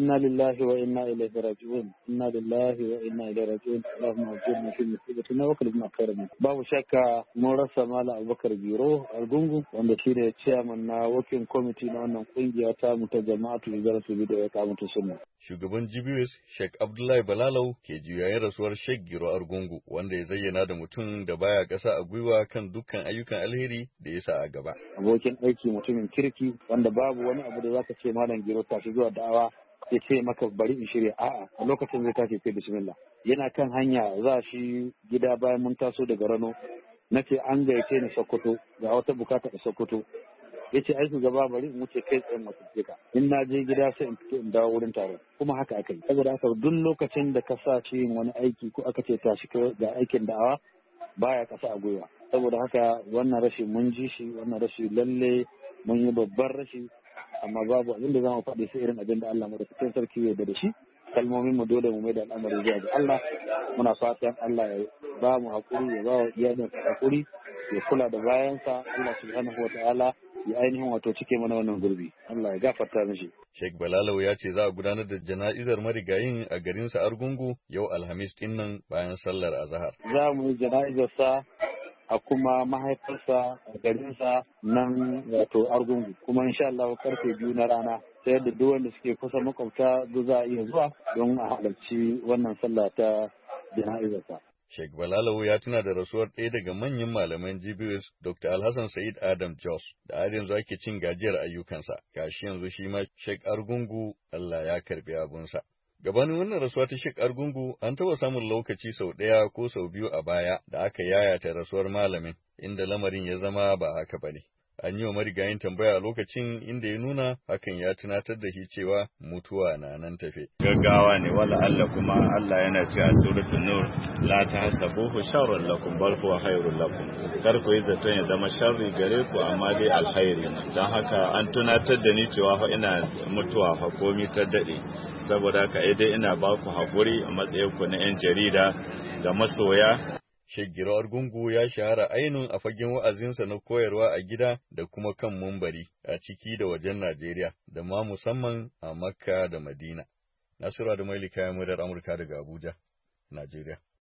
inna lillahi wa inna ilaihi raji'un, inna lillahi wa inna ilaihi raji'un, Allahumma ajirna fi musibatina wa qina khairan min. Babu shakka mun rasa Malam Abubakar Giro Argungu wanda shi ne chairman na working committee na wannan kungiya ta mu ta jama'atu Izalatul Bid'a wa Iqamatus Sunnah. Shugaban GBS Sheikh Abdullahi Balalau ke juyayen rasuwar Sheikh Giro Argungu wanda ya zayyana da mutum da baya ƙasa a gwiwa kan dukkan ayyukan alheri da ya sa a gaba. Abokin aiki mutumin kirki wanda babu wani abu da zaka ce Malam Giro tashi zuwa da'awa ya ce maka bari in shirya, a'a a lokacin zai tashi sai bismillah. Yana kan hanya za shi gida bayan mun taso daga Rano, na ce an gayyace ni Sokoto ga wata bukata a Sokoto. Ya ce ai shugaba bari in wuce kai tsayin masu ka, in na je gida sai in fito in dawo wurin taron, kuma haka aka yi. Saboda haka duk lokacin da ka sa shi yin wani aiki ko aka ce tashi ga aikin da'awa baya kasa a gwiwa. Saboda haka wannan rashi mun ji shi, wannan rashi lalle mun yi babban rashi, amma babu abin da za mu faɗi sai irin abin da Allah madaukakin sarki ya yarda da shi. Kalmomin mu dole mu mai da al'amari zuwa ga Allah. Muna fatan Allah ya ba mu hakuri, ya ba wa iyalin hakuri, ya kula da bayansa. Allah subhanahu wa ta'ala ya ainihin wato cike mana wannan gurbi. Allah ya gafarta mishi. Sheikh Balalau ya ce za a gudanar da jana'izar marigayin a garinsa Argungu yau Alhamis dinnan bayan sallar azahar. Za mu yi jana'izarsa a kuma mahaifarsa a garinsa nan wato Argungu, kuma insha Allah karfe 2 na rana, ta yadda duk wanda suke kusa makwabta duk za a iya zuwa don a halarci wannan sallah ta jana'izarsa. Sheikh Balalau ya tuna da rasuwar ɗaya daga manyan malaman GBS Dr. Alhassan Said Adam Jos da har yanzu ake cin gajiyar ayyukansa. Gashi yanzu shi ma Sheikh Argungu Allah ya karbi abunsa. Gabanin wannan rasuwa ta Sheikh Argungu an taɓa samun lokaci sau ɗaya ko sau biyu a baya da aka yayata rasuwar malamin, inda lamarin ya zama ba haka bane. An yi wa marigayin tambaya a lokacin inda ya nuna hakan ya tunatar da shi cewa mutuwa na nan tafe. Gaggawa ne, wala Allah kuma Allah yana ce a suratul Nur, la tahsabuhu sharran lakum bal huwa khairul lakum. Kar ku yi zaton ya zama sharri gare ku amma dai alkhairi ne. Dan haka an tunatar da ni cewa fa ina mutuwa fa komi ta dade. Saboda haka dai ina ba ku hakuri a matsayin ku na 'yan jarida da masoya. Sheikh Giro Argungu ya shahara ainun a fagen wa'azinsa na koyarwa a gida da kuma kan mumbari a ciki da wajen Najeriya, da ma musamman a Makka da Madina. Nasiru da Mailika ya murar Amurka daga Abuja, Najeriya.